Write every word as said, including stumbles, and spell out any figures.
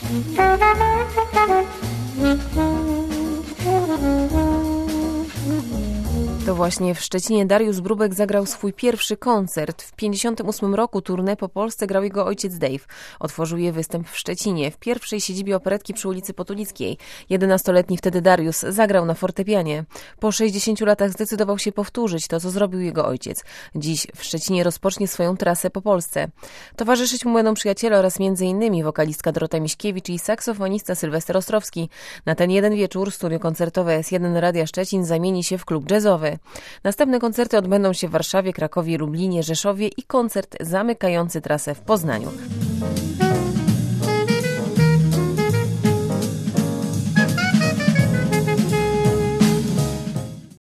To właśnie w Szczecinie Dariusz Brubek zagrał swój pierwszy koncert. W pięćdziesiątym ósmym roku tournée po Polsce grał jego ojciec Dave. Otworzył je występ w Szczecinie, w pierwszej siedzibie operetki przy ulicy Potulickiej. jedenastoletni wtedy Dariusz zagrał na fortepianie. Po sześćdziesięciu latach zdecydował się powtórzyć to, co zrobił jego ojciec. Dziś w Szczecinie rozpocznie swoją trasę po Polsce. Towarzyszyć mu będą przyjaciele oraz między innymi wokalistka Dorota Miśkiewicz i saksofonista Sylwester Ostrowski. Na ten jeden wieczór studio koncertowe S jeden Radia Szczecin zamieni się w klub jazzowy. Następne koncerty odbędą się w Warszawie, Krakowie, Lublinie, Rzeszowie i koncert zamykający trasę w Poznaniu.